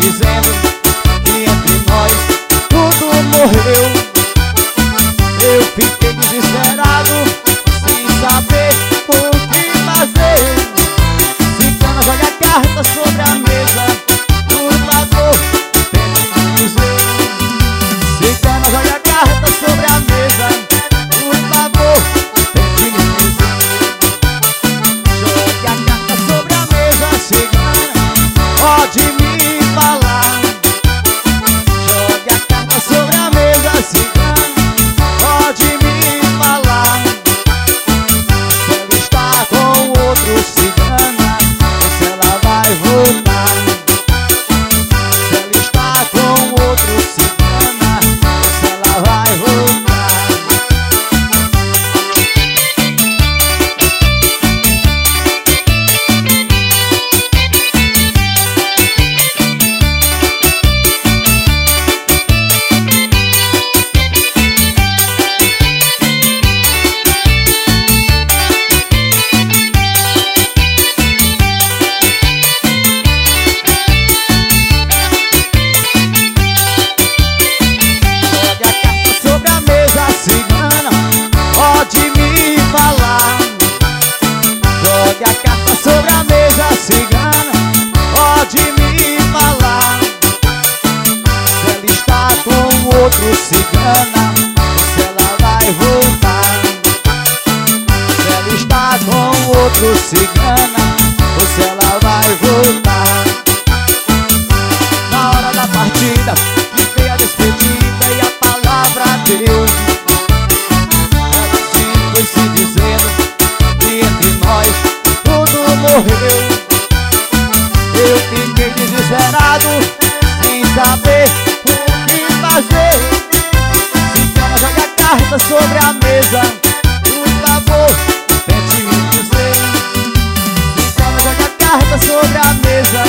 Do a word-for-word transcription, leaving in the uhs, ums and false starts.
dizendo que entre nós tudo morreu. Eu fiquei desesperado, sem saber o que fazer. Cigana, joga a carta sobre a mesa, por favor, tente me dizer. Cigana, joga a carta sobre a mesa, por favor, tente me dizer. Jogue a carta sobre a mesa, cigana, pode me falar. Jogue a carta sobre a mesa, cigana, pode me falar. Se ela está com outro, cigana, ou se ela vai voltar. Se ela está com outro, cigana, ou se ela vai voltar. Jogue a carta sobre a mesa, cigana, pode me falar. Se ela está com outro, cigana, ou se ela vai voltar. Se ela está com outro, cigana, ou se ela vai voltar. Na hora da partida, que veio a despedida e a palavra Deus. Ela sim foi se dizendo que entre nós tudo morreu. Eu fiquei desesperado, sem saber o que fazer. Cigana, joga a carta sobre a mesa, por favor, tente me dizer. Cigana, joga a carta sobre a mesa,